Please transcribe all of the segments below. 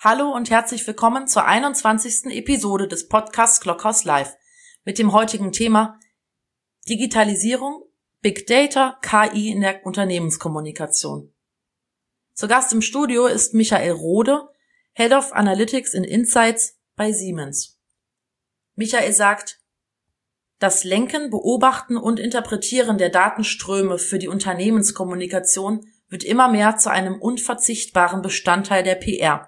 Hallo und herzlich willkommen zur 21. Episode des Podcasts Clockhouse Live mit dem heutigen Thema Digitalisierung, Big Data, KI in der Unternehmenskommunikation. Zu Gast im Studio ist Michael Rode, Head of Analytics and Insights bei Siemens. Michael sagt, das Lenken, Beobachten und Interpretieren der Datenströme für die Unternehmenskommunikation wird immer mehr zu einem unverzichtbaren Bestandteil der PR.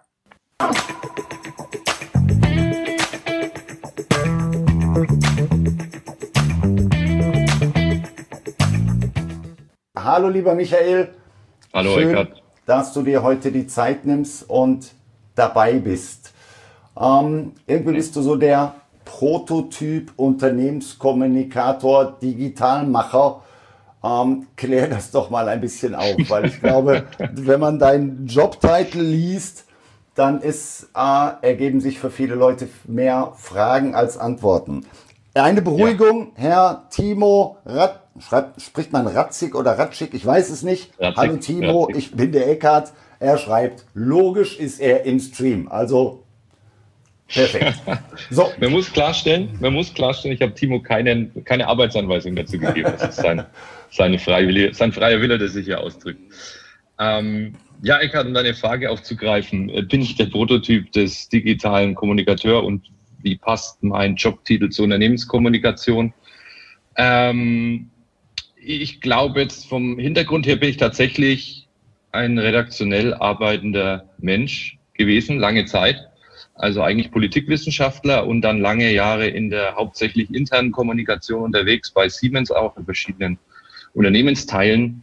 Hallo lieber Michael. Hallo Schön, Eckart. dass du dir heute die Zeit nimmst und dabei bist. Irgendwie bist du so der Prototyp Unternehmenskommunikator, Digitalmacher. Klär das doch mal ein bisschen auf, weil ich glaube, wenn man deinen Jobtitel liest, dann ergeben sich für viele Leute mehr Fragen als Antworten. Eine Beruhigung, ja. Herr Timo spricht man Ratzig oder Ratschig? Ich weiß es nicht. Ratzig, Hallo Timo, Ratzig. Ich bin der Eckart. Er schreibt, logisch ist er im Stream. Also perfekt. So. Man muss klarstellen, ich habe Timo keine Arbeitsanweisung dazu gegeben. Das ist sein freier Wille, der sich hier ausdrückt. Ja, Eckart, um deine Frage aufzugreifen, bin ich der Prototyp des digitalen Kommunikateurs und wie passt mein Jobtitel zur Unternehmenskommunikation? Ich glaube, jetzt vom Hintergrund her bin ich tatsächlich ein redaktionell arbeitender Mensch gewesen, lange Zeit. Also eigentlich Politikwissenschaftler und dann lange Jahre in der hauptsächlich internen Kommunikation unterwegs, bei Siemens auch in verschiedenen Unternehmensteilen.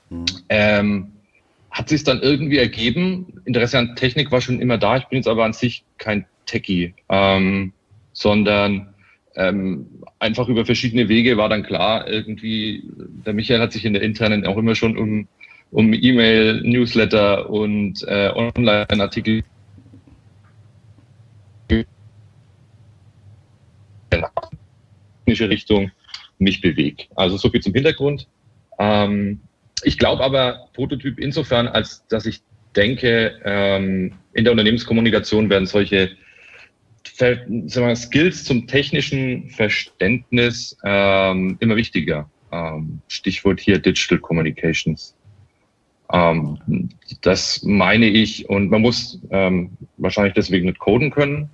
Hat sich dann irgendwie ergeben. Interesse an Technik war schon immer da. Ich bin jetzt aber an sich kein Techie, sondern einfach über verschiedene Wege war dann klar, irgendwie, der Michael hat sich in der internen auch immer schon um E-Mail, Newsletter und Online-Artikel technische Richtung mich bewegt. Also so viel zum Hintergrund. Ich glaube aber Prototyp insofern, als dass ich denke, in der Unternehmenskommunikation werden solche Skills zum technischen Verständnis immer wichtiger. Stichwort hier Digital Communications. Das meine ich, und man muss wahrscheinlich deswegen nicht coden können,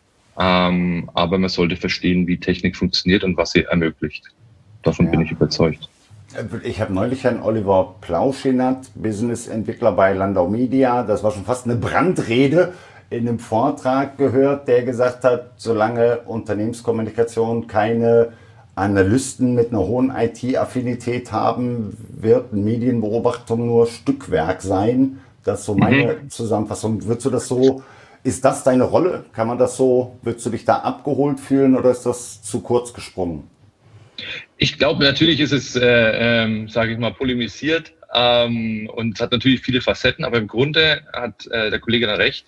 aber man sollte verstehen, wie Technik funktioniert und was sie ermöglicht. Davon bin ich überzeugt. Ich habe neulich Herrn Oliver Plauschinat, Business-Entwickler bei Landau Media, das war schon fast eine Brandrede, in einem Vortrag gehört, der gesagt hat, solange Unternehmenskommunikation keine Analysten mit einer hohen IT-Affinität haben, wird Medienbeobachtung nur Stückwerk sein. Das ist so meine Zusammenfassung. Ist das deine Rolle? Kann man das so, würdest du dich da abgeholt fühlen oder ist das zu kurz gesprungen? Ich glaube, natürlich ist es, sage ich mal, polemisiert und hat natürlich viele Facetten, aber im Grunde hat der Kollege da recht.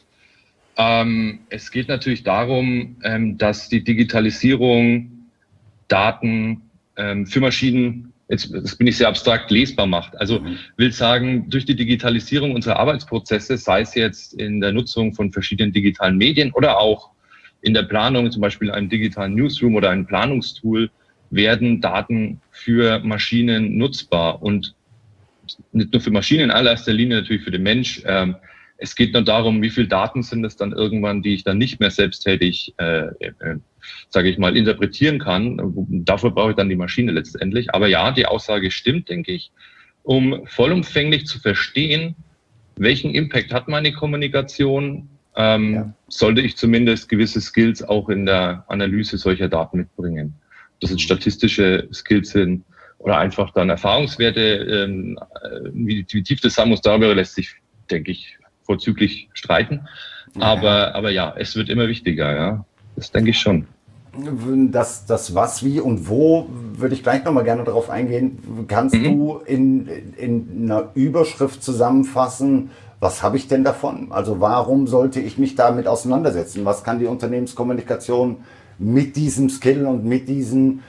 Es geht natürlich darum, dass die Digitalisierung Daten für Maschinen, das bin ich sehr abstrakt, lesbar macht. Also will sagen, durch die Digitalisierung unserer Arbeitsprozesse, sei es jetzt in der Nutzung von verschiedenen digitalen Medien oder auch in der Planung, zum Beispiel einem digitalen Newsroom oder einem Planungstool, werden Daten für Maschinen nutzbar und nicht nur für Maschinen, in allererster Linie natürlich für den Mensch. Es geht nur darum, wie viele Daten sind es dann irgendwann, die ich dann nicht mehr selbsttätig, sage ich mal, interpretieren kann. Dafür brauche ich dann die Maschine letztendlich. Aber ja, die Aussage stimmt, denke ich. Um vollumfänglich zu verstehen, welchen Impact hat meine Kommunikation, sollte ich zumindest gewisse Skills auch in der Analyse solcher Daten mitbringen. Das sind statistische Skills sind oder einfach dann Erfahrungswerte, wie tief das sein muss, darüber lässt sich, denke ich, vorzüglich streiten. Aber ja, es wird immer wichtiger, ja. Das denke ich schon. Das was, wie und wo würde ich gleich nochmal gerne darauf eingehen. Kannst du in einer Überschrift zusammenfassen, was habe ich denn davon? Also warum sollte ich mich damit auseinandersetzen? Was kann die Unternehmenskommunikation mit diesem Skill und mit diesen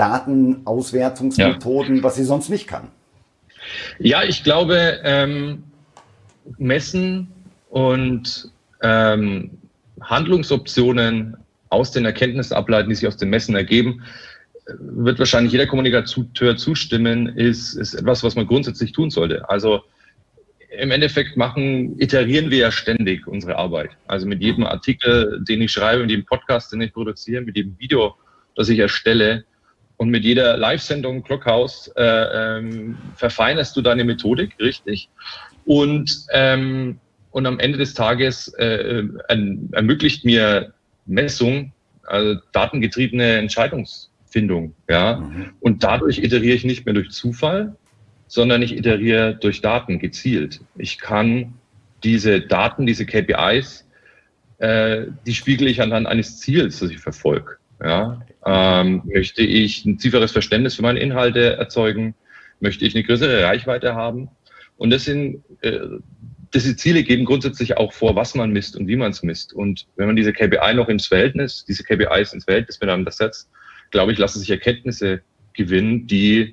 Datenauswertungsmethoden, was sie sonst nicht kann? Ja, ich glaube, messen und Handlungsoptionen aus den Erkenntnissen ableiten, die sich aus den Messen ergeben, wird wahrscheinlich jeder Kommunikateur zustimmen, ist etwas, was man grundsätzlich tun sollte. Also im Endeffekt iterieren wir ja ständig unsere Arbeit. Also mit jedem Artikel, den ich schreibe, mit jedem Podcast, den ich produziere, mit jedem Video, das ich erstelle und mit jeder Live-Sendung Clockhouse verfeinerst du deine Methodik, richtig? Und am Ende des Tages ermöglicht mir Messung, also datengetriebene Entscheidungsfindung, ja. Und dadurch iteriere ich nicht mehr durch Zufall, sondern ich iteriere durch Daten gezielt. Ich kann diese Daten, diese KPIs, die spiegele ich anhand eines Ziels, das ich verfolge. Ja. Möchte ich ein tieferes Verständnis für meine Inhalte erzeugen? Möchte ich eine größere Reichweite haben? Und diese Ziele geben grundsätzlich auch vor, was man misst und wie man es misst. Und wenn man diese KPIs ins Verhältnis miteinander setzt, glaube ich, lassen sich Erkenntnisse gewinnen, die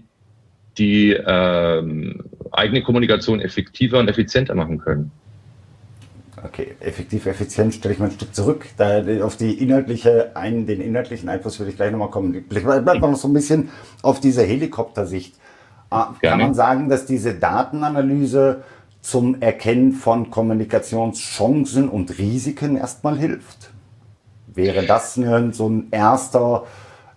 eigene Kommunikation effektiver und effizienter machen können. Okay, effektiv, effizient stelle ich mal ein Stück zurück. Auf den inhaltlichen Einfluss würde ich gleich nochmal kommen. Vielleicht bleibt man noch so ein bisschen auf dieser Helikoptersicht. Kann man sagen, dass diese Datenanalyse zum Erkennen von Kommunikationschancen und Risiken erstmal hilft? Wäre das so ein erster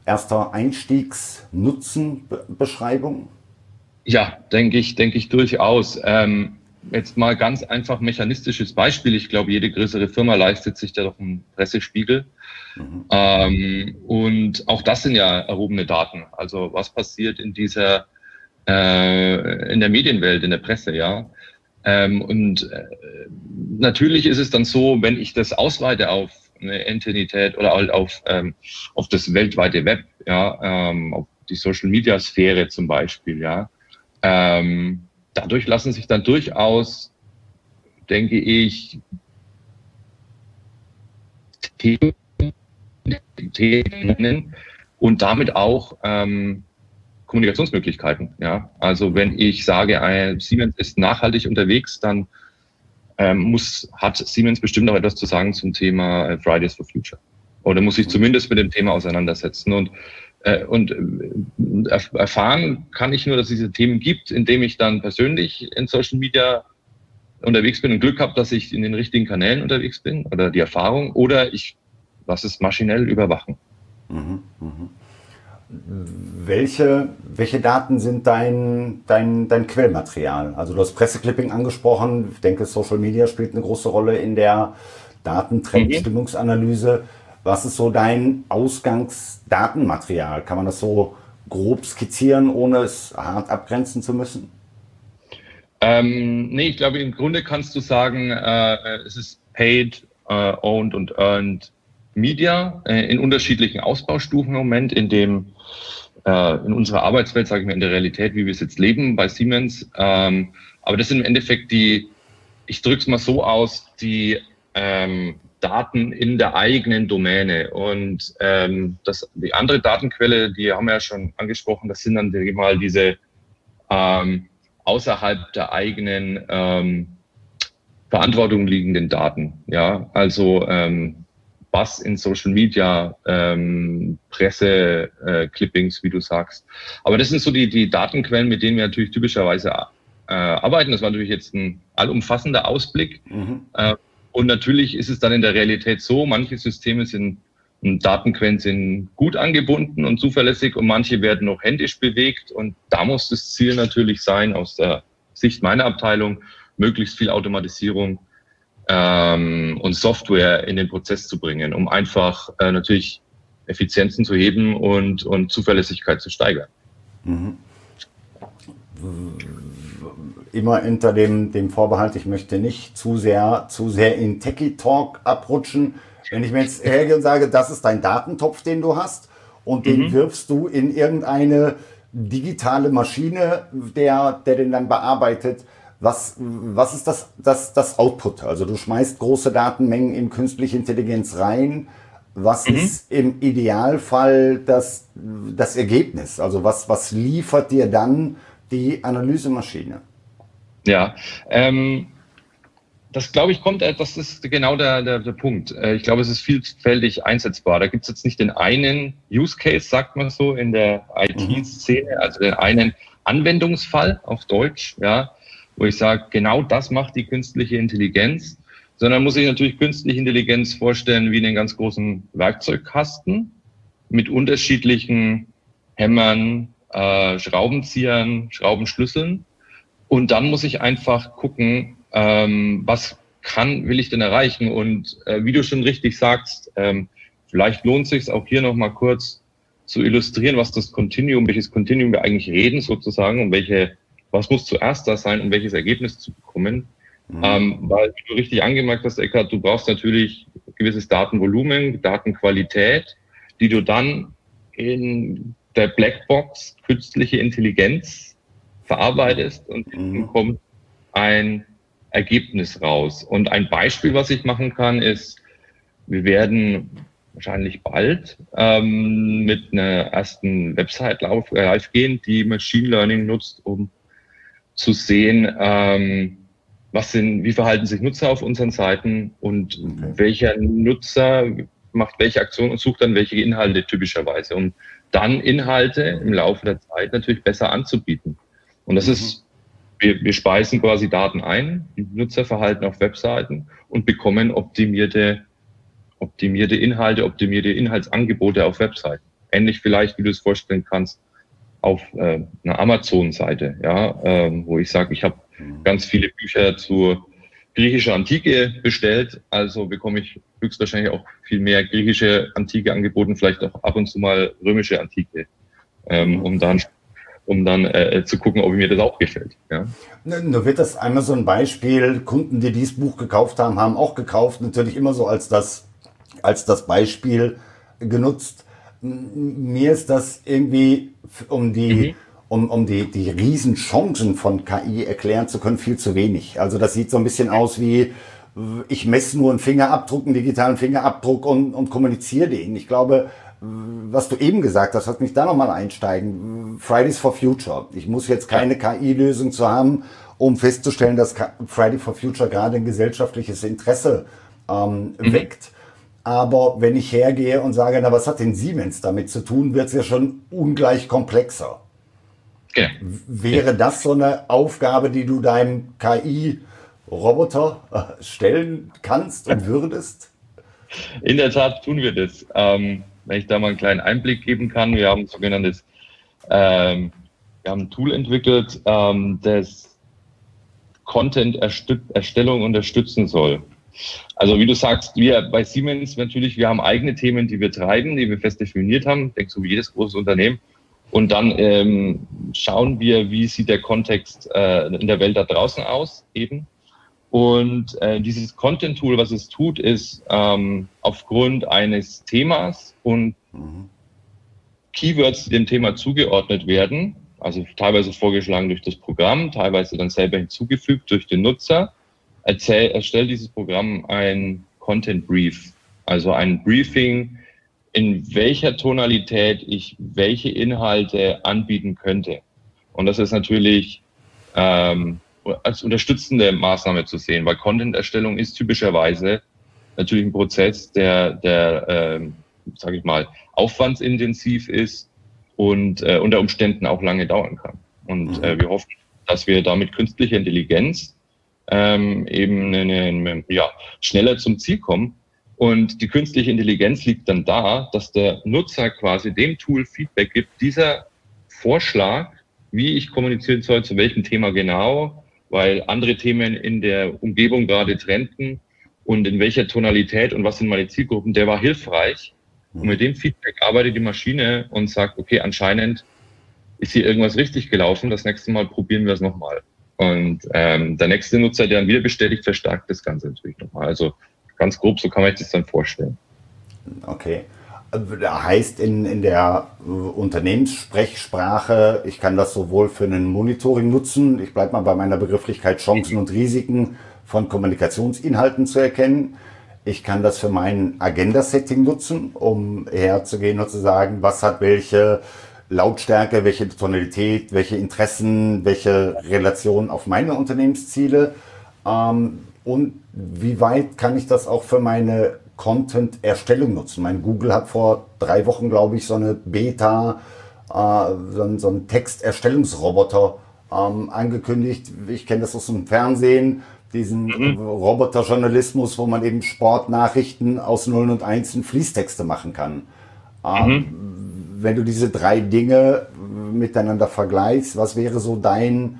Einstiegsnutzenbeschreibung? Ja, denke ich durchaus. Jetzt mal ganz einfach mechanistisches Beispiel. Ich glaube, jede größere Firma leistet sich da doch einen Pressespiegel. Und auch das sind ja erhobene Daten. Also was passiert in der Medienwelt, in der Presse, ja. Natürlich ist es dann so, wenn ich das ausweite auf eine Entität oder halt auf das weltweite Web, ja, auf die Social-Media-Sphäre zum Beispiel, ja. Dadurch lassen sich dann durchaus, denke ich, Themen und damit auch Kommunikationsmöglichkeiten. Ja? Also wenn ich sage, Siemens ist nachhaltig unterwegs, dann hat Siemens bestimmt auch etwas zu sagen zum Thema Fridays for Future. Oder muss sich zumindest mit dem Thema auseinandersetzen. Und erfahren kann ich nur, dass es diese Themen gibt, indem ich dann persönlich in Social Media unterwegs bin und Glück habe, dass ich in den richtigen Kanälen unterwegs bin oder die Erfahrung, oder ich lasse es maschinell überwachen. Welche Daten sind dein Quellmaterial? Also du hast Presseclipping angesprochen. Ich denke, Social Media spielt eine große Rolle in der Datentrendstimmungsanalyse. Was ist so dein Ausgangsdatenmaterial? Kann man das so grob skizzieren, ohne es hart abgrenzen zu müssen? Nee, ich glaube, im Grunde kannst du sagen, es ist paid, owned und earned Media in unterschiedlichen Ausbaustufen im Moment, in unserer Arbeitswelt, sage ich mal, in der Realität, wie wir es jetzt leben bei Siemens. Aber das sind im Endeffekt ich drücke es mal so aus, die Daten in der eigenen Domäne. Und die andere Datenquelle, die haben wir ja schon angesprochen, das sind dann mal diese außerhalb der eigenen Verantwortung liegenden Daten. Ja, also was in Social Media, Presse, Clippings, wie du sagst. Aber das sind so die Datenquellen, mit denen wir natürlich typischerweise arbeiten. Das war natürlich jetzt ein allumfassender Ausblick. Und natürlich ist es dann in der Realität so, manche Systeme und Datenquellen sind gut angebunden und zuverlässig und manche werden noch händisch bewegt. Und da muss das Ziel natürlich sein, aus der Sicht meiner Abteilung, möglichst viel Automatisierung und Software in den Prozess zu bringen, um einfach natürlich Effizienzen zu heben und Zuverlässigkeit zu steigern. Immer unter dem Vorbehalt, ich möchte nicht zu sehr in Techie-Talk abrutschen. Wenn ich mir jetzt hergehe und sage, das ist dein Datentopf, den du hast, und den wirfst du in irgendeine digitale Maschine, der den dann bearbeitet, was ist das Output? Also du schmeißt große Datenmengen in künstliche Intelligenz rein. Was ist im Idealfall das Ergebnis? Also was liefert dir dann die Analysemaschine? Ja, Das glaube ich das ist genau der Punkt. Ich glaube, es ist vielfältig einsetzbar. Da gibt es jetzt nicht den einen Use Case, sagt man so, in der IT-Szene, also den einen Anwendungsfall auf Deutsch, ja, wo ich sage, genau das macht die künstliche Intelligenz, sondern muss ich natürlich künstliche Intelligenz vorstellen wie einen ganz großen Werkzeugkasten mit unterschiedlichen Hämmern, Schraubenziehern, Schraubenschlüsseln. Und dann muss ich einfach gucken, was will ich denn erreichen? Und wie du schon richtig sagst, vielleicht lohnt es sich auch hier nochmal kurz zu illustrieren, welches Continuum wir eigentlich reden sozusagen und was muss zuerst da sein, um welches Ergebnis zu bekommen. Weil, wie du richtig angemerkt hast, Eckhard, du brauchst natürlich gewisses Datenvolumen, Datenqualität, die du dann in der Blackbox künstliche Intelligenz verarbeitest und dann kommt ein Ergebnis raus. Und ein Beispiel, was ich machen kann, ist, wir werden wahrscheinlich bald mit einer ersten Website live gehen, die Machine Learning nutzt, um zu sehen, wie verhalten sich Nutzer auf unseren Seiten und welcher Nutzer macht welche Aktion und sucht dann welche Inhalte typischerweise, um dann Inhalte im Laufe der Zeit natürlich besser anzubieten. Und das ist, wir speisen quasi Daten ein, die Nutzerverhalten auf Webseiten und bekommen optimierte Inhalte, optimierte Inhaltsangebote auf Webseiten. Ähnlich vielleicht, wie du es vorstellen kannst, auf einer Amazon-Seite, ja, wo ich sage, ich habe ganz viele Bücher zur griechischer Antike bestellt, also bekomme ich höchstwahrscheinlich auch viel mehr griechische Antike angeboten, vielleicht auch ab und zu mal römische Antike, um dann zu gucken, ob mir das auch gefällt. Ja. Nur wird das einmal so ein Beispiel, Kunden, die dieses Buch gekauft haben, haben auch gekauft, natürlich immer so als das Beispiel genutzt. Mir ist das irgendwie, um die Riesenchancen von KI erklären zu können, viel zu wenig. Also das sieht so ein bisschen aus wie, ich messe nur einen Fingerabdruck, einen digitalen Fingerabdruck und kommuniziere den. Ich glaube, was du eben gesagt hast, lass mich da nochmal einsteigen. Fridays for Future. Ich muss jetzt keine KI-Lösung zu haben, um festzustellen, dass Friday for Future gerade ein gesellschaftliches Interesse weckt. Aber wenn ich hergehe und sage, na, was hat denn Siemens damit zu tun, wird es ja schon ungleich komplexer. Ja. Wäre das so eine Aufgabe, die du deinem KI-Roboter stellen kannst und würdest? In der Tat tun wir das. Wenn ich da mal einen kleinen Einblick geben kann, wir haben ein Tool entwickelt, das Content-Erstellung unterstützen soll. Also wie du sagst, wir bei Siemens natürlich, wir haben eigene Themen, die wir treiben, die wir fest definiert haben, denkst du, wie jedes großes Unternehmen. Und dann schauen wir, wie sieht der Kontext in der Welt da draußen aus eben. Und dieses Content-Tool, was es tut, ist aufgrund eines Themas und Keywords, die dem Thema zugeordnet werden, also teilweise vorgeschlagen durch das Programm, teilweise dann selber hinzugefügt durch den Nutzer, erstellt dieses Programm ein Content Brief, also ein Briefing, in welcher Tonalität ich welche Inhalte anbieten könnte. Und das ist natürlich als unterstützende Maßnahme zu sehen, weil Content-Erstellung ist typischerweise natürlich ein Prozess, der sage ich mal, aufwandsintensiv ist und unter Umständen auch lange dauern kann. Und wir hoffen, dass wir damit künstliche Intelligenz eben schneller zum Ziel kommen. Und die künstliche Intelligenz liegt dann da, dass der Nutzer quasi dem Tool Feedback gibt, dieser Vorschlag, wie ich kommunizieren soll, zu welchem Thema genau, weil andere Themen in der Umgebung gerade trenden und in welcher Tonalität und was sind meine Zielgruppen, der war hilfreich. Und mit dem Feedback arbeitet die Maschine und sagt, okay, anscheinend ist hier irgendwas richtig gelaufen, das nächste Mal probieren wir es nochmal. Und der nächste Nutzer, der dann wieder bestätigt, verstärkt das Ganze natürlich nochmal. Also ganz grob, so kann man sich das dann vorstellen. Okay. Heißt in der Unternehmenssprechsprache, ich kann das sowohl für ein Monitoring nutzen, ich bleibe mal bei meiner Begrifflichkeit, Chancen und Risiken von Kommunikationsinhalten zu erkennen. Ich kann das für mein Agenda-Setting nutzen, um herzugehen und zu sagen, was hat welche Lautstärke, welche Tonalität, welche Interessen, welche Relation auf meine Unternehmensziele. Und wie weit kann ich das auch für meine Content-Erstellung nutzen? Mein Google hat vor 3 Wochen, glaube ich, so eine Beta, so einen Texterstellungsroboter angekündigt. Ich kenne das aus dem Fernsehen, diesen Roboterjournalismus, wo man eben Sportnachrichten aus Nullen und Einsen Fließtexte machen kann. Wenn du diese 3 Dinge miteinander vergleichst, was wäre so deine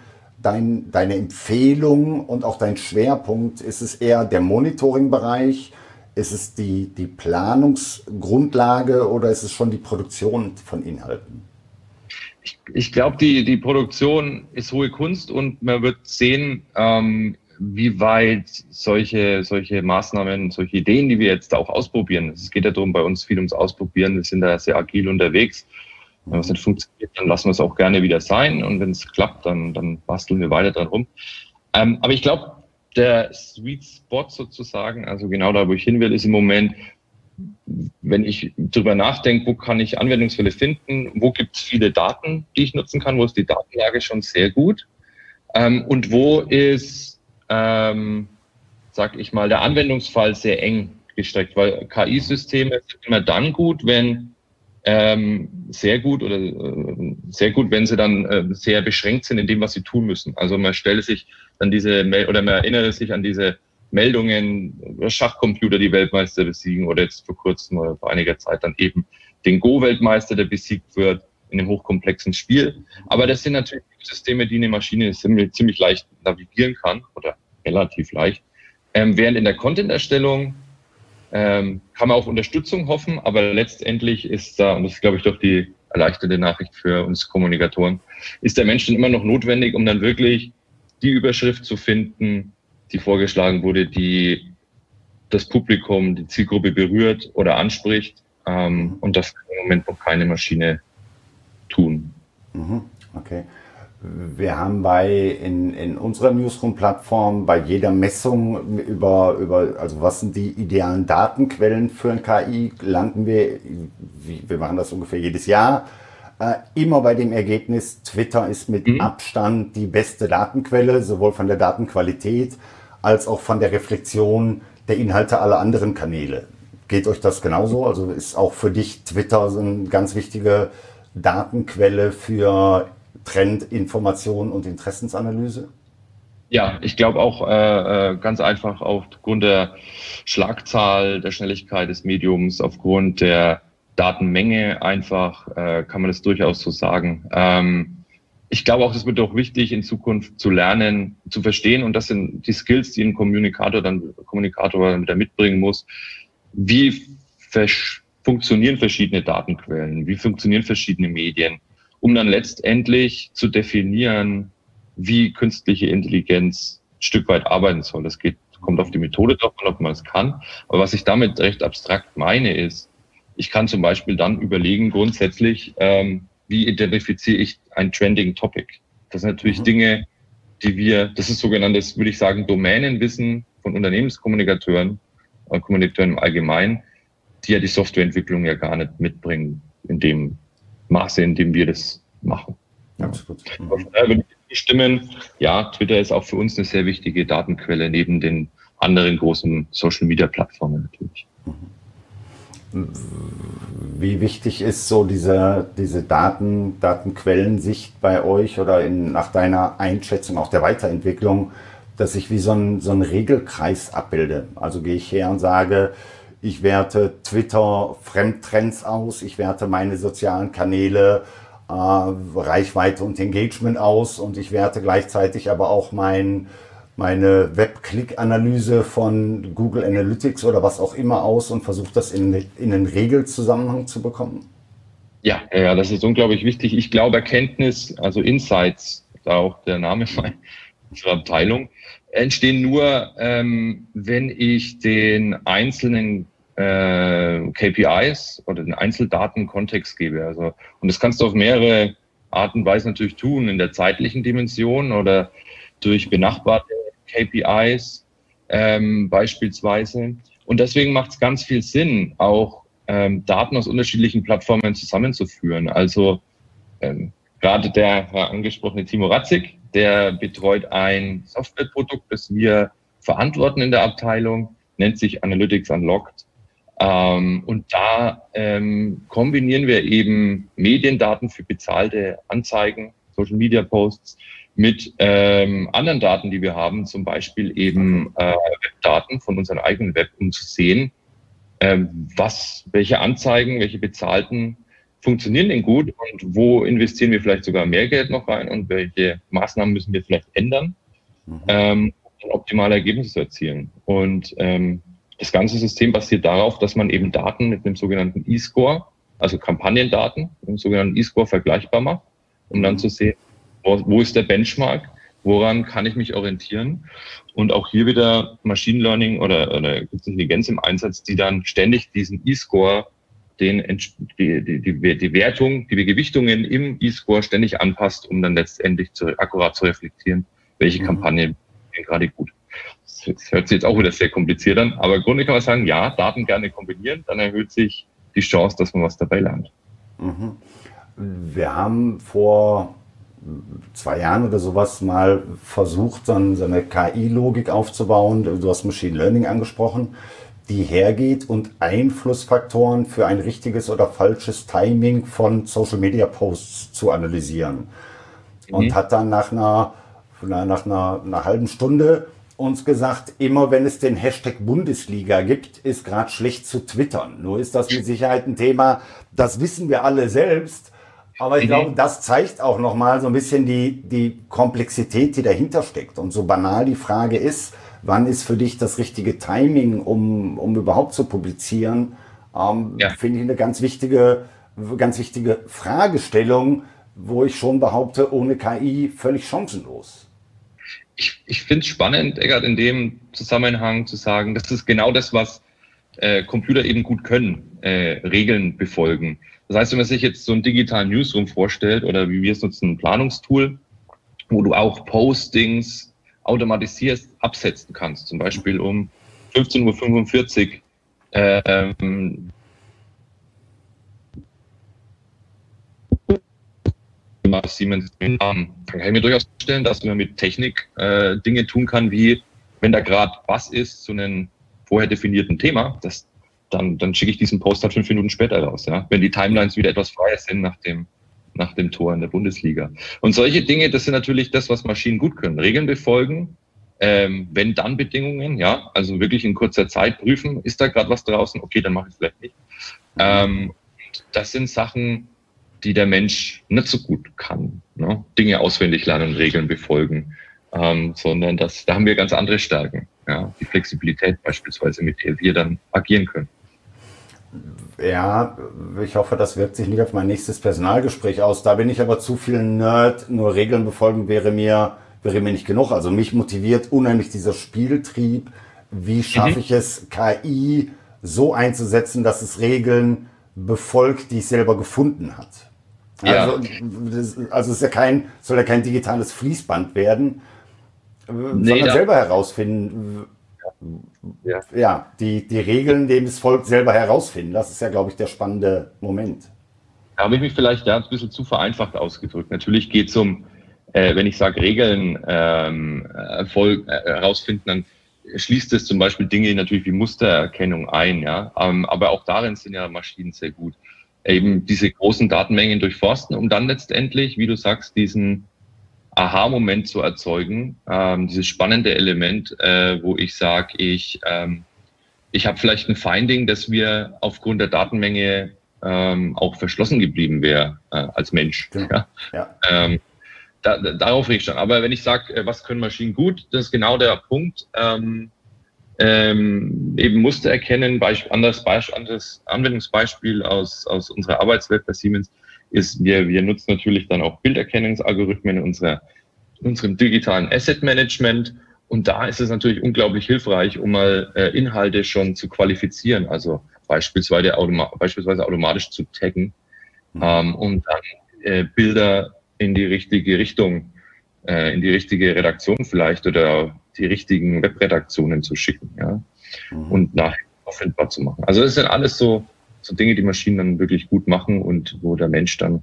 Empfehlung und auch dein Schwerpunkt? Ist es eher der Monitoring-Bereich? Ist es die Planungsgrundlage oder ist es schon die Produktion von Inhalten? Ich glaube, die Produktion ist hohe Kunst und man wird sehen, wie weit solche Maßnahmen, solche Ideen, die wir jetzt auch ausprobieren. Es geht ja darum, bei uns viel ums Ausprobieren. Wir sind da sehr agil unterwegs. Wenn es nicht funktioniert, dann lassen wir es auch gerne wieder sein. Und wenn es klappt, dann basteln wir weiter dran rum. Aber ich glaube, der Sweet Spot sozusagen, also genau da, wo ich hin will, ist im Moment, wenn ich drüber nachdenke, wo kann ich Anwendungsfälle finden, wo gibt es viele Daten, die ich nutzen kann, wo ist die Datenlage schon sehr gut und wo ist, sag ich mal, der Anwendungsfall sehr eng gestreckt, weil KI-Systeme sind immer dann gut, wenn sehr gut, wenn sie dann sehr beschränkt sind in dem, was sie tun müssen. Also man stelle sich dann man erinnere sich an diese Meldungen, Schachcomputer, die Weltmeister besiegen oder jetzt vor kurzem oder vor einiger Zeit dann eben den Go-Weltmeister, der besiegt wird in einem hochkomplexen Spiel. Aber das sind natürlich Systeme, die eine Maschine ziemlich leicht navigieren kann oder relativ leicht. Während in der Content-Erstellung kann man auf Unterstützung hoffen, aber letztendlich ist da, und das ist, glaube ich, doch die erleichterte Nachricht für uns Kommunikatoren, ist der Mensch dann immer noch notwendig, um dann wirklich die Überschrift zu finden, die vorgeschlagen wurde, die das Publikum, die Zielgruppe berührt oder anspricht. Und das kann im Moment noch keine Maschine tun. Okay. Wir haben in unserer Newsroom-Plattform bei jeder Messung also was sind die idealen Datenquellen für ein KI, landen wir machen das ungefähr jedes Jahr, immer bei dem Ergebnis, Twitter ist mit Abstand die beste Datenquelle, sowohl von der Datenqualität als auch von der Reflexion der Inhalte aller anderen Kanäle. Geht euch das genauso? Also ist auch für dich Twitter so eine ganz wichtige Datenquelle für Trendinformation und Interessensanalyse? Ja, ich glaube auch ganz einfach aufgrund der Schlagzahl, der Schnelligkeit des Mediums, aufgrund der Datenmenge einfach, kann man das durchaus so sagen. Ich glaube auch, das wird auch wichtig, in Zukunft zu lernen, zu verstehen, und das sind die Skills, die ein Kommunikator dann wieder mitbringen muss. Wie funktionieren verschiedene Datenquellen? Wie funktionieren verschiedene Medien? Um dann letztendlich zu definieren, wie künstliche Intelligenz ein Stück weit arbeiten soll. Das kommt auf die Methode drauf an, ob man es kann. Aber was ich damit recht abstrakt meine, ist, ich kann zum Beispiel dann überlegen, grundsätzlich, wie identifiziere ich ein Trending Topic? Das sind natürlich Dinge, das ist sogenanntes, würde ich sagen, Domänenwissen von Unternehmenskommunikatoren, Kommunikatoren im Allgemeinen, die ja die Softwareentwicklung ja gar nicht mitbringen in dem Maße, in dem wir das machen. Absolut. Daher würde ich stimmen, ja, Twitter ist auch für uns eine sehr wichtige Datenquelle, neben den anderen großen Social-Media-Plattformen natürlich. Wie wichtig ist so diese Datenquellensicht bei euch oder nach deiner Einschätzung auch der Weiterentwicklung, dass ich wie so ein Regelkreis abbilde? Also gehe ich her und sage, ich werte Twitter Fremdtrends aus, ich werte meine sozialen Kanäle, Reichweite und Engagement aus und ich werte gleichzeitig aber auch meine Web-Click-Analyse von Google Analytics oder was auch immer aus und versuche das in einen Regelzusammenhang zu bekommen? Ja, das ist unglaublich wichtig. Ich glaube, Erkenntnis, also Insights, da auch der Name unserer Abteilung, entstehen nur, wenn ich den einzelnen KPIs oder den Einzeldaten Kontext gebe. Also, und das kannst du auf mehrere Arten und Weisen natürlich tun, in der zeitlichen Dimension oder durch benachbarte KPIs beispielsweise. Und deswegen macht es ganz viel Sinn, auch Daten aus unterschiedlichen Plattformen zusammenzuführen. Also gerade der angesprochene Timo Ratzig, der betreut ein Softwareprodukt, das wir verantworten in der Abteilung, nennt sich Analytics Unlocked. Und da kombinieren wir eben Mediendaten für bezahlte Anzeigen, Social Media Posts mit anderen Daten, die wir haben, zum Beispiel eben Webdaten von unserem eigenen Web, um zu sehen, welche Anzeigen, welche bezahlten funktionieren denn gut und wo investieren wir vielleicht sogar mehr Geld noch rein und welche Maßnahmen müssen wir vielleicht ändern, um optimale Ergebnisse zu erzielen. Und das ganze System basiert darauf, dass man eben Daten mit einem sogenannten E-Score, also Kampagnendaten, mit einem sogenannten E-Score vergleichbar macht, um dann zu sehen, wo ist der Benchmark, woran kann ich mich orientieren. Und auch hier wieder Machine Learning oder Künstliche Intelligenz im Einsatz, die dann ständig diesen E-Score, die Wertung, die Gewichtungen im E-Score ständig anpasst, um dann letztendlich akkurat zu reflektieren, welche Kampagnen gehen gerade gut. Das hört sich jetzt auch wieder sehr kompliziert an, aber im Grunde kann man sagen, ja, Daten gerne kombinieren, dann erhöht sich die Chance, dass man was dabei lernt. Wir haben vor 2 Jahren oder sowas mal versucht, dann so eine KI-Logik aufzubauen. Du hast Machine Learning angesprochen, die hergeht und Einflussfaktoren für ein richtiges oder falsches Timing von Social-Media-Posts zu analysieren. Und hat dann nach einer halben Stunde uns gesagt, immer wenn es den Hashtag Bundesliga gibt, ist gerade schlecht zu twittern. Nur ist das mit Sicherheit ein Thema, das wissen wir alle selbst. Aber ich glaube, das zeigt auch nochmal so ein bisschen die Komplexität, die dahinter steckt. Und so banal die Frage ist, wann ist für dich das richtige Timing, um überhaupt zu publizieren, finde ich eine ganz wichtige Fragestellung, wo ich schon behaupte, ohne KI völlig chancenlos. Ich finde es spannend, Eggert, in dem Zusammenhang zu sagen, das ist genau das, was Computer eben gut können, Regeln befolgen. Das heißt, wenn man sich jetzt so einen digitalen Newsroom vorstellt oder wie wir es nutzen, ein Planungstool, wo du auch Postings automatisiert absetzen kannst, zum Beispiel um 15:45 Uhr Siemens, dann kann ich mir durchaus vorstellen, dass man mit Technik Dinge tun kann, wie wenn da gerade was ist zu einem vorher definierten Thema, dann schicke ich diesen Post halt 5 Minuten später raus, ja, wenn die Timelines wieder etwas freier sind nach dem Tor in der Bundesliga. Und solche Dinge, das sind natürlich das, was Maschinen gut können. Regeln befolgen, wenn dann Bedingungen, ja, also wirklich in kurzer Zeit prüfen, ist da gerade was draußen? Okay, dann mache ich es vielleicht nicht. Das sind Sachen, die der Mensch nicht so gut kann, ne? Dinge auswendig lernen, Regeln befolgen, sondern da haben wir ganz andere Stärken, ja, die Flexibilität beispielsweise, mit der wir dann agieren können. Ja, ich hoffe, das wirkt sich nicht auf mein nächstes Personalgespräch aus. Da bin ich aber zu viel Nerd. Nur Regeln befolgen wäre mir nicht genug. Also mich motiviert unheimlich dieser Spieltrieb. Wie schaffe ich es, KI so einzusetzen, dass es Regeln befolgt, die es selber gefunden hat? Also, also es ist ja soll ja kein digitales Fließband werden, sondern selber herausfinden. Ja, die Regeln, dem es folgt, selber herausfinden. Das ist ja, glaube ich, der spannende Moment. Da habe ich mich vielleicht ein bisschen zu vereinfacht ausgedrückt. Natürlich geht es um, wenn ich sage Regeln herausfinden, dann schließt es zum Beispiel Dinge natürlich wie Mustererkennung ein. Ja, aber auch darin sind ja Maschinen sehr gut. Eben diese großen Datenmengen durchforsten, um dann letztendlich, wie du sagst, diesen Aha-Moment zu erzeugen, dieses spannende Element, wo ich sage, ich habe vielleicht ein Finding, das mir aufgrund der Datenmenge auch verschlossen geblieben wäre als Mensch. Genau. Ja? Darauf rede ich schon. Aber wenn ich sage, was können Maschinen gut, das ist genau der Punkt. Eben Muster erkennen, anderes Anwendungsbeispiel aus unserer Arbeitswelt bei Siemens ist, wir nutzen natürlich dann auch Bilderkennungsalgorithmen in unserem digitalen Asset Management. Und da ist es natürlich unglaublich hilfreich, um mal Inhalte schon zu qualifizieren, also beispielsweise automatisch zu taggen, um dann Bilder in die richtige Richtung, in die richtige Redaktion vielleicht oder die richtigen Webredaktionen zu schicken, ja, und nachher auffindbar zu machen. Also das sind alles so Dinge, die Maschinen dann wirklich gut machen und wo der Mensch dann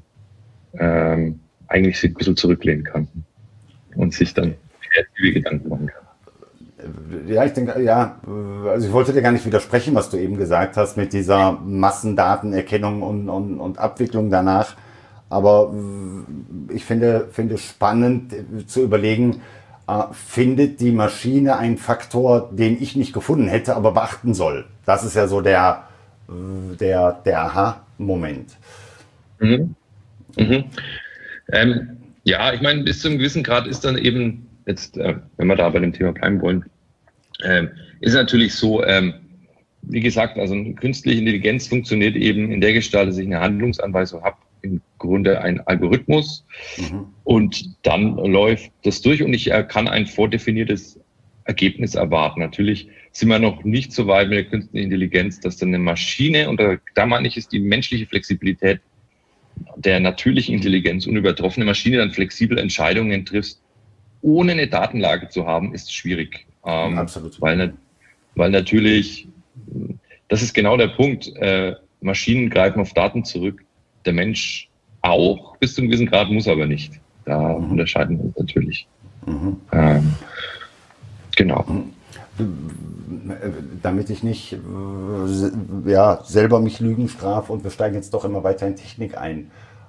eigentlich sich ein bisschen zurücklehnen kann und sich dann kreative Gedanken machen kann. Ja, ich denke, ja, also ich wollte dir gar nicht widersprechen, was du eben gesagt hast mit dieser Massendatenerkennung und Abwicklung danach. Aber ich finde spannend zu überlegen, findet die Maschine einen Faktor, den ich nicht gefunden hätte, aber beachten soll. Das ist ja so der Aha-Moment. Mhm. Mhm. Ja, ich meine, bis zu einem gewissen Grad ist dann eben jetzt, wenn wir da bei dem Thema bleiben wollen, ist natürlich so, wie gesagt, also eine künstliche Intelligenz funktioniert eben in der Gestalt, dass ich eine Handlungsanweisung habe, im Grunde ein Algorithmus, und dann läuft das durch und ich kann ein vordefiniertes Ergebnis erwarten. Natürlich sind wir noch nicht so weit mit der künstlichen Intelligenz, dass dann eine Maschine, und da meine ich, ist die menschliche Flexibilität der natürlichen Intelligenz unübertroffene Maschine dann flexibel Entscheidungen trifft, ohne eine Datenlage zu haben, ist schwierig. Absolut. Weil natürlich, das ist genau der Punkt, Maschinen greifen auf Daten zurück, der Mensch auch, bis zu einem gewissen Grad, muss aber nicht. Da unterscheiden wir uns natürlich. Genau. Damit ich nicht selber mich Lügen strafe, und wir steigen jetzt doch immer weiter in Technik ein.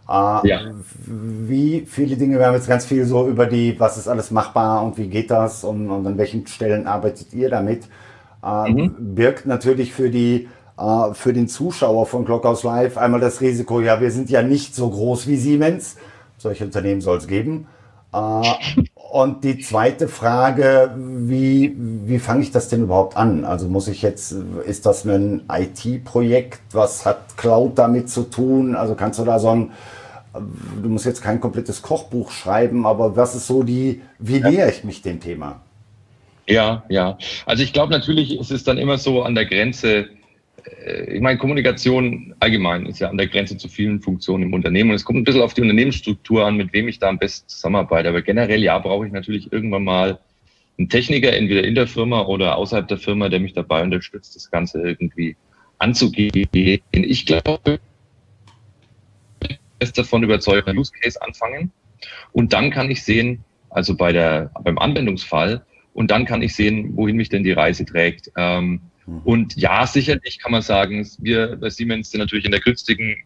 Wie viele Dinge, wir haben jetzt ganz viel so über was ist alles machbar und wie geht das und an welchen Stellen arbeitet ihr damit, birgt natürlich für den Zuschauer von Glockhaus Live einmal das Risiko, ja, wir sind ja nicht so groß wie Siemens, solche Unternehmen soll es geben. Und die zweite Frage, wie fange ich das denn überhaupt an? Also ist das ein IT-Projekt? Was hat Cloud damit zu tun? Also kannst du da du musst jetzt kein komplettes Kochbuch schreiben, aber was ist so wie nähere ich mich dem Thema? Ja. Also ich glaube natürlich, ist es dann immer so an der Grenze. Ich meine, Kommunikation allgemein ist ja an der Grenze zu vielen Funktionen im Unternehmen. Und es kommt ein bisschen auf die Unternehmensstruktur an, mit wem ich da am besten zusammenarbeite. Aber generell, ja, brauche ich natürlich irgendwann mal einen Techniker, entweder in der Firma oder außerhalb der Firma, der mich dabei unterstützt, das Ganze irgendwie anzugehen. Ich glaube, ich bin davon überzeugt, einen Use Case anfangen. Und dann kann ich sehen, also beim Anwendungsfall, und dann kann ich sehen, wohin mich denn die Reise trägt. Und ja, sicherlich kann man sagen, wir bei Siemens sind natürlich in der günstigen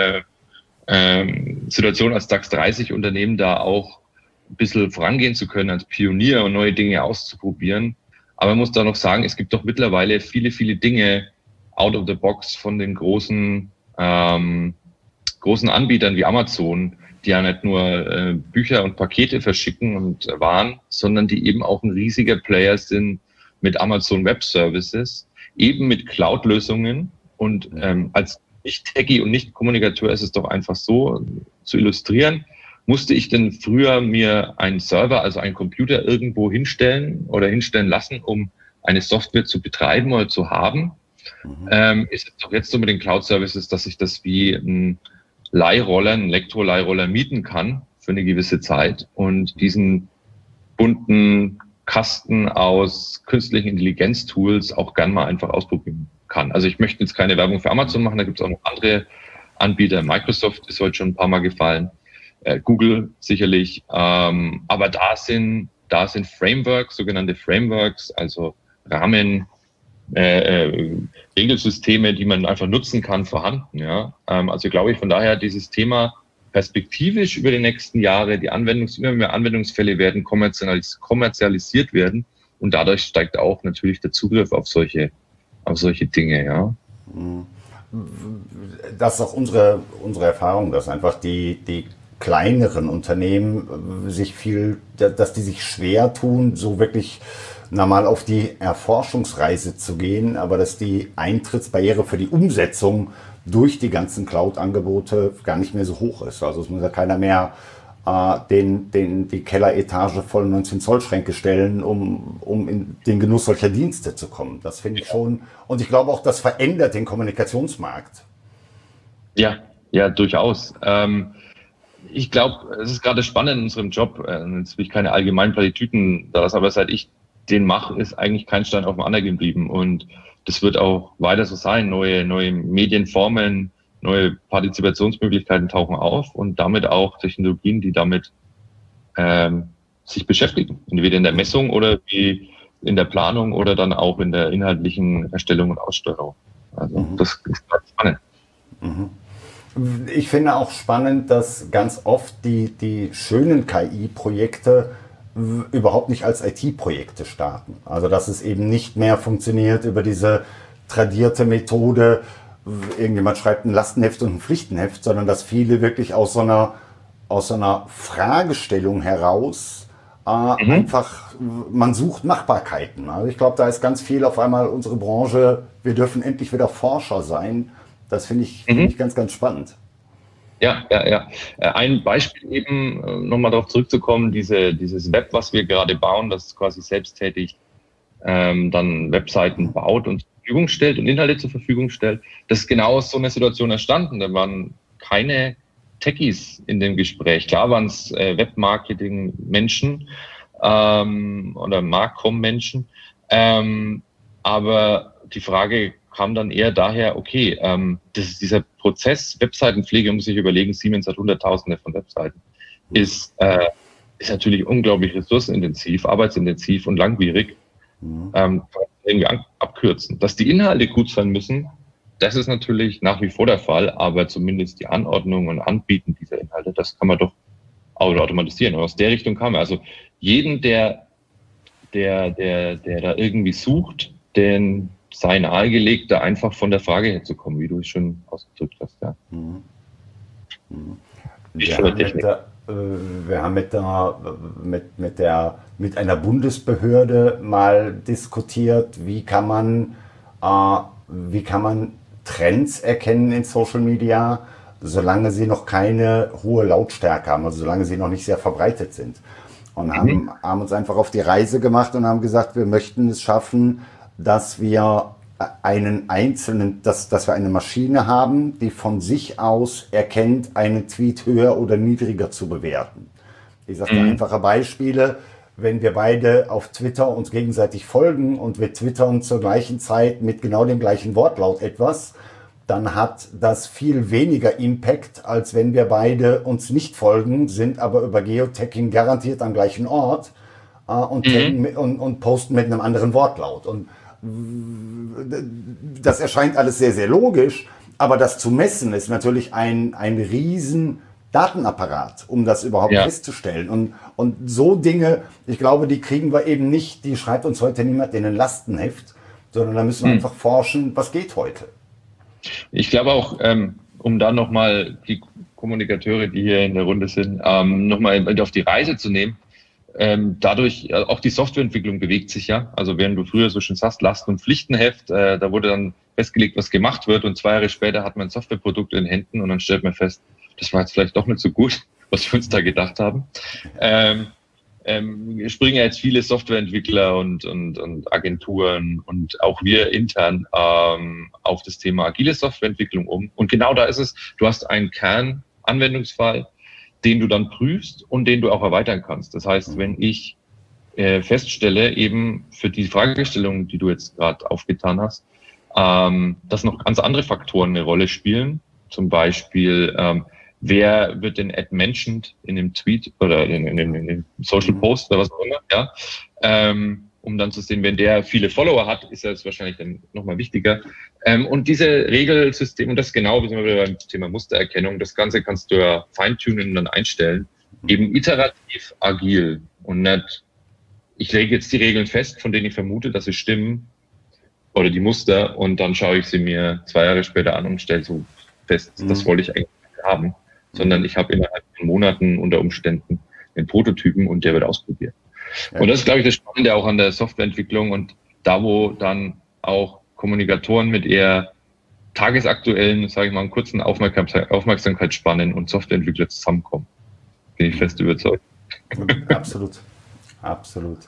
Situation als DAX 30 Unternehmen da auch ein bisschen vorangehen zu können, als Pionier und neue Dinge auszuprobieren. Aber man muss da noch sagen, es gibt doch mittlerweile viele, viele Dinge out of the box von den großen Anbietern wie Amazon, die ja nicht nur Bücher und Pakete verschicken und Waren, sondern die eben auch ein riesiger Player sind mit Amazon Web Services, eben mit Cloud-Lösungen. Und als Nicht-Techie und Nicht-Kommunikateur ist es doch einfach so zu illustrieren, musste ich denn früher mir einen Server, also einen Computer irgendwo hinstellen oder hinstellen lassen, um eine Software zu betreiben oder zu haben. Ist es doch jetzt so mit den Cloud-Services, dass ich das wie ein Elektro-Leihroller mieten kann für eine gewisse Zeit und diesen bunten Kasten aus künstlichen Intelligenz-Tools auch gern mal einfach ausprobieren kann. Also ich möchte jetzt keine Werbung für Amazon machen, da gibt es auch noch andere Anbieter. Microsoft ist heute schon ein paar Mal gefallen, Google sicherlich, aber da sind Frameworks, sogenannte Frameworks, also Regelsysteme, die man einfach nutzen kann, vorhanden. Ja? Also glaube ich, von daher dieses Thema perspektivisch über die nächsten Jahre, immer mehr Anwendungsfälle werden kommerzialisiert werden und dadurch steigt auch natürlich der Zugriff auf solche Dinge. Ja. Das ist auch unsere Erfahrung, dass einfach die kleineren Unternehmen dass die sich schwer tun, so wirklich mal auf die Erforschungsreise zu gehen, aber dass die Eintrittsbarriere für die Umsetzung durch die ganzen Cloud-Angebote gar nicht mehr so hoch ist. Also es muss ja keiner mehr die Kelleretage voll 19-Zoll-Schränke stellen, um in den Genuss solcher Dienste zu kommen. Das finde ich schon. Und ich glaube auch, das verändert den Kommunikationsmarkt. Ja, durchaus. Ich glaube, es ist gerade spannend in unserem Job. Jetzt will ich keine allgemeinen Plattitüden da lassen, aber seit ich den mache, ist eigentlich kein Stein auf dem anderen geblieben. Und das wird auch weiter so sein. Neue Medienformen, neue Partizipationsmöglichkeiten tauchen auf und damit auch Technologien, die damit sich beschäftigen. Entweder in der Messung oder wie in der Planung oder dann auch in der inhaltlichen Erstellung und Aussteuerung. Also das ist ganz spannend. Ich finde auch spannend, dass ganz oft die schönen KI-Projekte überhaupt nicht als IT-Projekte starten. Also dass es eben nicht mehr funktioniert über diese tradierte Methode, irgendjemand schreibt ein Lastenheft und ein Pflichtenheft, sondern dass viele wirklich aus so einer Fragestellung heraus einfach, man sucht Machbarkeiten. Also ich glaube, da ist ganz viel auf einmal unsere Branche, wir dürfen endlich wieder Forscher sein. Das finde ich ganz, ganz spannend. Ja. Ein Beispiel eben, nochmal darauf zurückzukommen, dieses Web, was wir gerade bauen, das quasi selbsttätig dann Webseiten baut und zur Verfügung stellt und Inhalte zur Verfügung stellt. Das ist genau aus so einer Situation entstanden. Da waren keine Techies in dem Gespräch. Klar waren es Webmarketing-Menschen oder Marcom-Menschen, aber die Frage kam dann eher daher, okay, dieser Prozess Webseitenpflege, muss ich überlegen, Siemens hat Hunderttausende von Webseiten, ist natürlich unglaublich ressourcenintensiv, arbeitsintensiv und langwierig. Irgendwie abkürzen. Dass die Inhalte gut sein müssen, das ist natürlich nach wie vor der Fall, aber zumindest die Anordnung und Anbieten dieser Inhalte, das kann man doch automatisieren. Und aus der Richtung kam er. Also jeden, der da irgendwie sucht, den sei nahegelegt, da einfach von der Frage her zu kommen, wie du es schon ausgedrückt hast. Ja. Wir haben mit einer Bundesbehörde mal diskutiert, wie kann man Trends erkennen in Social Media, solange sie noch keine hohe Lautstärke haben, also solange sie noch nicht sehr verbreitet sind. Und haben uns einfach auf die Reise gemacht und haben gesagt, wir möchten es schaffen, dass wir dass wir eine Maschine haben, die von sich aus erkennt, einen Tweet höher oder niedriger zu bewerten. Ich sage einfache Beispiele. Wenn wir beide auf Twitter uns gegenseitig folgen und wir twittern zur gleichen Zeit mit genau dem gleichen Wortlaut etwas, dann hat das viel weniger Impact, als wenn wir beide uns nicht folgen, sind aber über Geotagging garantiert am gleichen Ort und posten mit einem anderen Wortlaut. Und das erscheint alles sehr, sehr logisch, aber das zu messen ist natürlich ein riesen Datenapparat, um das überhaupt festzustellen. Und so Dinge, ich glaube, die kriegen wir eben nicht, die schreibt uns heute niemand in ein Lastenheft, sondern da müssen wir einfach forschen, was geht heute. Ich glaube auch, um dann nochmal die Kommunikateure, die hier in der Runde sind, nochmal auf die Reise zu nehmen, dadurch, auch die Softwareentwicklung bewegt sich ja. Also während du früher so schön sagst, Lasten- und Pflichtenheft, da wurde dann festgelegt, was gemacht wird und 2 Jahre später hat man ein Softwareprodukt in den Händen und dann stellt man fest, das war jetzt vielleicht doch nicht so gut, was wir uns da gedacht haben. Springen ja jetzt viele Softwareentwickler und Agenturen und auch wir intern auf das Thema agile Softwareentwicklung um. Und genau da ist es, du hast einen Kernanwendungsfall, den du dann prüfst und den du auch erweitern kannst. Das heißt, wenn ich feststelle, eben für die Fragestellung, die du jetzt gerade aufgetan hast, dass noch ganz andere Faktoren eine Rolle spielen, zum Beispiel wer wird denn mentioned in dem Tweet oder in dem Social Post oder was auch immer, ja, um dann zu sehen, wenn der viele Follower hat, ist das wahrscheinlich dann nochmal wichtiger. Und diese Regelsystem, und das genau, wie sind wir wieder beim Thema Mustererkennung, das Ganze kannst du ja feintunen und dann einstellen, eben iterativ agil und nicht, ich lege jetzt die Regeln fest, von denen ich vermute, dass sie stimmen, oder die Muster, und dann schaue ich sie mir 2 Jahre später an und stelle so fest, das wollte ich eigentlich nicht haben, sondern ich habe innerhalb von Monaten unter Umständen einen Prototypen und der wird ausprobiert. Ja. Und das ist, glaube ich, das Spannende auch an der Softwareentwicklung und da, wo dann auch Kommunikatoren mit eher tagesaktuellen, sage ich mal, einen kurzen Aufmerksamkeitsspannen und Softwareentwickler zusammenkommen. Bin ich fest überzeugt. Absolut. Absolut.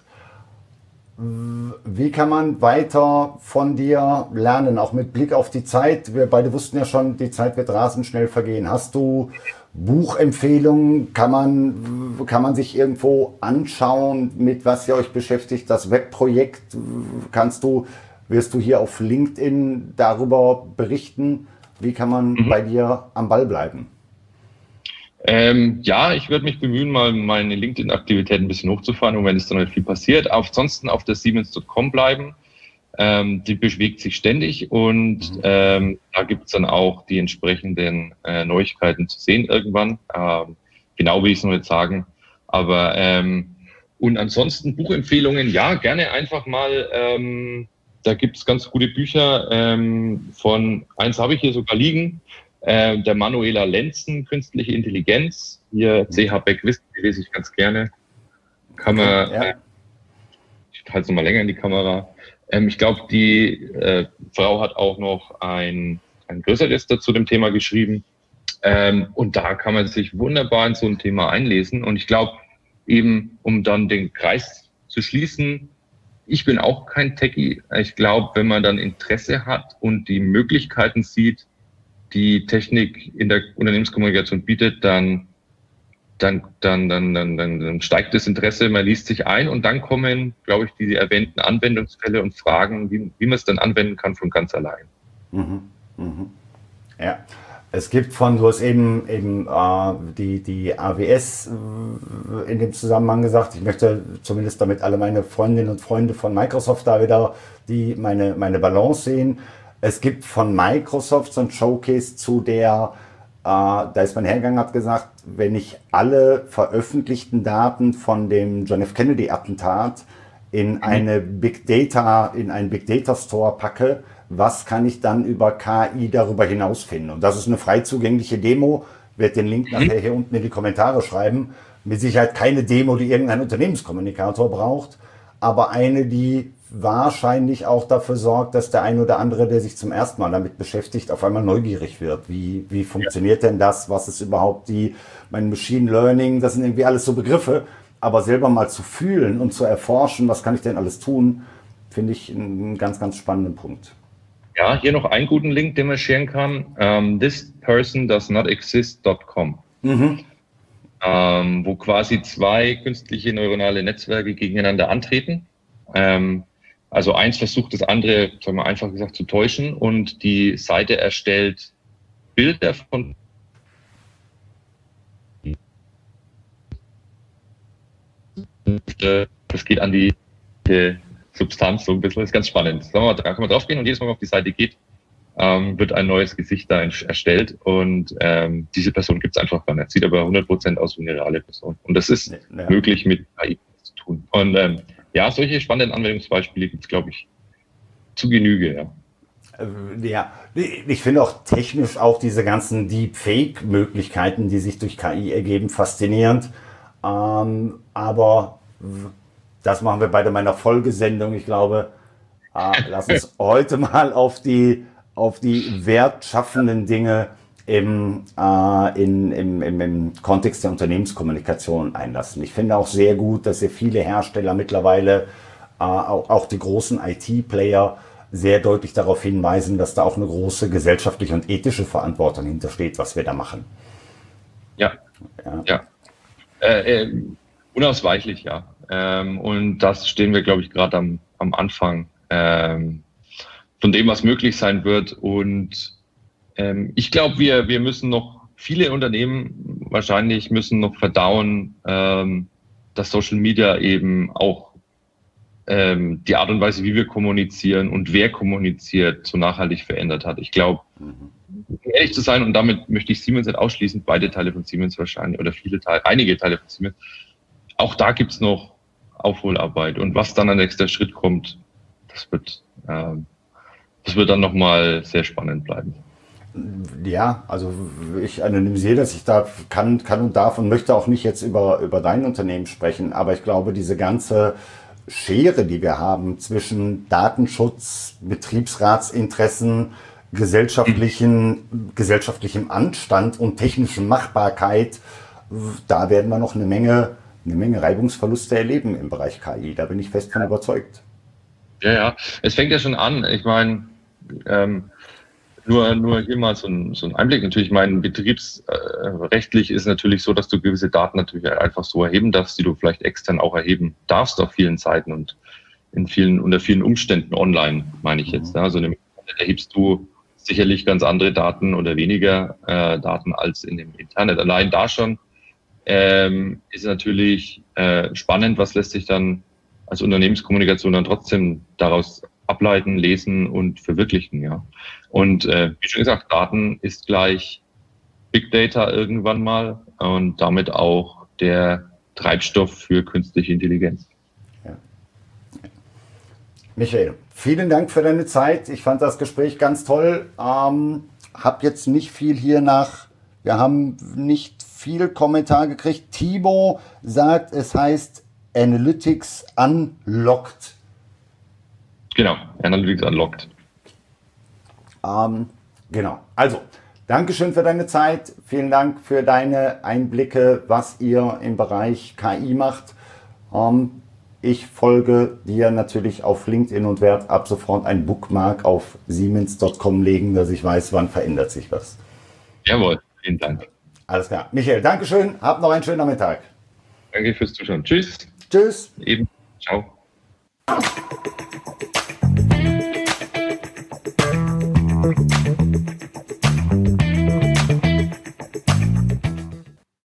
Wie kann man weiter von dir lernen, auch mit Blick auf die Zeit? Wir beide wussten ja schon, die Zeit wird rasend schnell vergehen. Hast du Buchempfehlungen? Kann man sich irgendwo anschauen, mit was ihr euch beschäftigt? Das Webprojekt, wirst du hier auf LinkedIn darüber berichten? Wie kann man bei dir am Ball bleiben? Ja, ich würde mich bemühen, mal meine LinkedIn-Aktivität ein bisschen hochzufahren, und wenn es dann nicht viel passiert. Ansonsten auf der Siemens.com bleiben. Die bewegt sich ständig, und da gibt es dann auch die entsprechenden Neuigkeiten zu sehen irgendwann. Genau will ich es noch nicht sagen. Aber und ansonsten Buchempfehlungen, ja, gerne einfach mal. Da gibt es ganz gute Bücher. Eins habe ich hier sogar liegen. Der Manuela Lenzen, Künstliche Intelligenz. Hier CH Beck Wissen, die lese ich ganz gerne. Kann man, ich halte es nochmal länger in die Kamera. Ich glaube, die Frau hat auch noch ein größeres zu dem Thema geschrieben. Und da kann man sich wunderbar in so ein Thema einlesen. Und ich glaube, eben, um dann den Kreis zu schließen, ich bin auch kein Techie. Ich glaube, wenn man dann Interesse hat und die Möglichkeiten sieht, die Technik in der Unternehmenskommunikation bietet, dann steigt das Interesse, man liest sich ein, und dann kommen, glaube ich, die erwähnten Anwendungsfälle und Fragen, wie man es dann anwenden kann, von ganz allein. Ja, es gibt du hast eben die AWS in dem Zusammenhang gesagt. Ich möchte zumindest damit alle meine Freundinnen und Freunde von Microsoft da wieder meine Balance sehen. Es gibt von Microsoft so ein Showcase da ist man hergegangen, hat gesagt, wenn ich alle veröffentlichten Daten von dem John F. Kennedy Attentat in einen Big Data Store packe, was kann ich dann über KI darüber hinaus finden? Und das ist eine frei zugängliche Demo. Ich werde den Link nachher hier unten in die Kommentare schreiben. Mit Sicherheit keine Demo, die irgendein Unternehmenskommunikator braucht, aber eine, die wahrscheinlich auch dafür sorgt, dass der ein oder andere, der sich zum ersten Mal damit beschäftigt, auf einmal neugierig wird. Wie funktioniert denn das? Was ist überhaupt mein Machine Learning? Das sind irgendwie alles so Begriffe. Aber selber mal zu fühlen und zu erforschen, was kann ich denn alles tun, finde ich einen ganz, ganz spannenden Punkt. Ja, hier noch einen guten Link, den man sharen kann. thispersondoesnotexist.com. Wo quasi zwei künstliche neuronale Netzwerke gegeneinander antreten. Also eins versucht das andere, sagen wir einfach gesagt, zu täuschen, und die Seite erstellt Bilder von das geht an die Substanz so ein bisschen, das ist ganz spannend. Da kann man drauf gehen, und jedes Mal, wenn man auf die Seite geht, wird ein neues Gesicht da erstellt, und diese Person gibt es einfach gar nicht. Sieht aber 100% aus wie eine reale Person. Und das ist möglich mit KI zu tun. Und ja, solche spannenden Anwendungsbeispiele gibt es, glaube ich, zu Genüge. Ja. Ja, ich finde auch technisch auch diese ganzen Deepfake-Möglichkeiten, die sich durch KI ergeben, faszinierend. Aber das machen wir bei meiner Folgesendung. Ich glaube, lass uns heute mal auf die wertschaffenden Dinge im Kontext der Unternehmenskommunikation einlassen. Ich finde auch sehr gut, dass sehr viele Hersteller mittlerweile, auch die großen IT-Player, sehr deutlich darauf hinweisen, dass da auch eine große gesellschaftliche und ethische Verantwortung hintersteht, was wir da machen. Ja. Unausweichlich, ja. Und das stehen wir, glaube ich, gerade am Anfang von dem, was möglich sein wird. Und ich glaube, wir müssen noch, viele Unternehmen wahrscheinlich müssen noch verdauen, dass Social Media eben auch die Art und Weise, wie wir kommunizieren und wer kommuniziert, so nachhaltig verändert hat. Ich glaube, um ehrlich zu sein, und damit möchte ich Siemens nicht ausschließen, beide Teile von Siemens wahrscheinlich, oder einige Teile von Siemens, auch da gibt es noch Aufholarbeit. Und was dann als nächster Schritt kommt, das wird dann nochmal sehr spannend bleiben. Ja, also ich anonymisiere das, ich kann und darf und möchte auch nicht jetzt über dein Unternehmen sprechen, aber ich glaube, diese ganze Schere, die wir haben zwischen Datenschutz, Betriebsratsinteressen, gesellschaftlichem Anstand und technischen Machbarkeit, da werden wir noch eine Menge Reibungsverluste erleben im Bereich KI. Da bin ich fest von überzeugt. Ja, es fängt ja schon an. Ich meine, nur hier mal so ein Einblick. Natürlich, betriebsrechtlich ist natürlich so, dass du gewisse Daten natürlich einfach so erheben darfst, die du vielleicht extern auch erheben darfst auf vielen Seiten und unter vielen Umständen online, meine ich jetzt. Also erhebst du sicherlich ganz andere Daten oder weniger Daten als in dem Internet. Allein da schon ist natürlich spannend, was lässt sich dann als Unternehmenskommunikation dann trotzdem daraus ableiten, lesen und verwirklichen. Ja. Und wie schon gesagt, Daten ist gleich Big Data irgendwann mal und damit auch der Treibstoff für künstliche Intelligenz. Ja. Michael, vielen Dank für deine Zeit. Ich fand das Gespräch ganz toll. Hab jetzt nicht viel wir haben nicht viel Kommentar gekriegt. Timo sagt, es heißt Analytics Unlocked. Genau, Analytics Unlocked. Genau, also Dankeschön für deine Zeit. Vielen Dank für deine Einblicke, was ihr im Bereich KI macht. Ich folge dir natürlich auf LinkedIn und werde ab sofort ein Bookmark auf siemens.com legen, dass ich weiß, wann verändert sich was. Jawohl, vielen Dank. Alles klar. Michael, Dankeschön. Hab noch einen schönen Nachmittag. Danke fürs Zuschauen. Tschüss. Tschüss. Eben. Ciao.